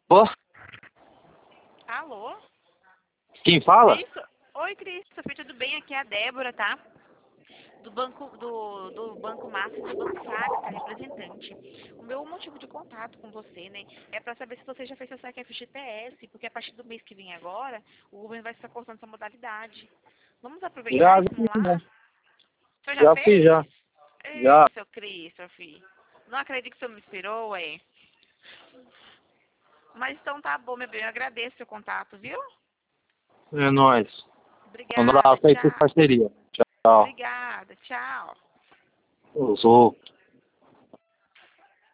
Ô, Alô? quem fala? Oi, Christopher, tudo bem? Aqui é a Débora, tá? Do Banco Master e do Banco Saxa, representante. O meu motivo de contato com você, né, é para saber se você já fez seu saque FGTS, porque a partir do mês que vem agora, o governo vai estar cortando essa modalidade. Vamos aproveitar Já, e simular? O senhor já já fiz, fez? já. Já. Ei, seu Christopher, não acredito que o senhor me inspirou, é? Mas então tá bom, meu bem, eu agradeço o seu contato, viu? É nóis. Um Obrigada, abraço aí por tchau. parceria. Tchau. Obrigada, tchau. Eu sou.